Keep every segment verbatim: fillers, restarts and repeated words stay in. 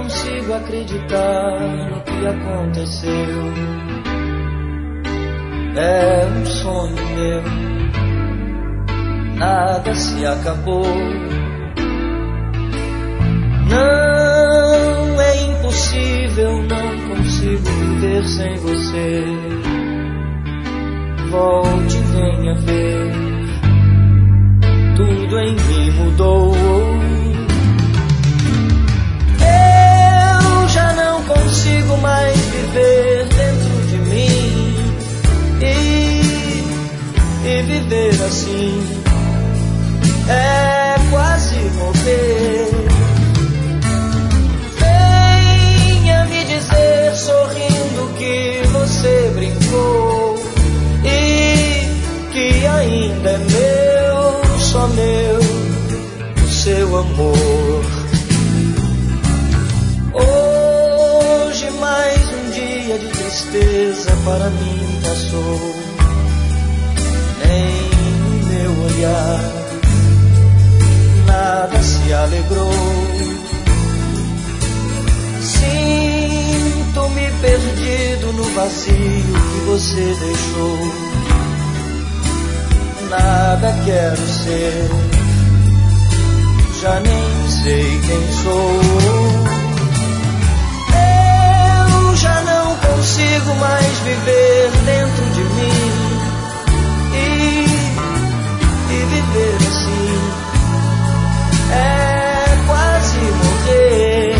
consigo acreditar no que aconteceu. É um sonho meu, nada se acabou. Não é impossível, não consigo viver sem você. Volte e venha ver, tudo em mim mudou. Eu já não consigo mais viver dentro de mim e, e viver assim é quase morrer. Venha me dizer sorrindo que você brincou e que ainda é meu, só meu, o seu amor. Hoje mais um dia de tristeza para mim passou. Nem no meu olhar nada se alegrou. Sinto-me perdido no vazio que você deixou. Nada quero ser, já nem sei quem sou. Eu já não consigo mais viver dentro de mim e, e viver assim é quase morrer.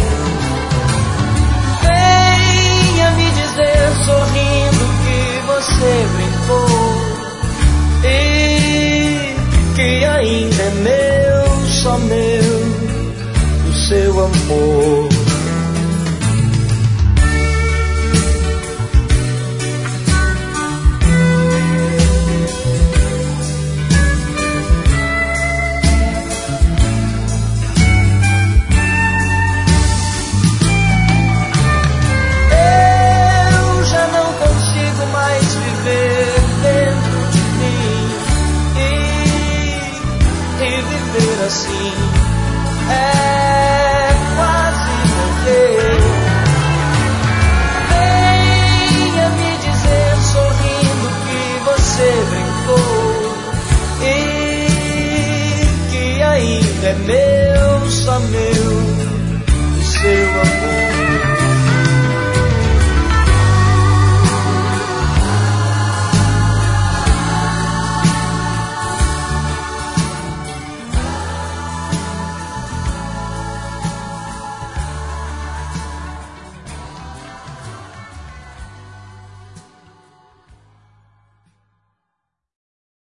Venha me dizer sorrindo que você brincou e que ainda é meu, só meu, o seu amor. Assim é quase morrer. Venha me dizer sorrindo que você brincou e que ainda é meu, só meu, o seu amor.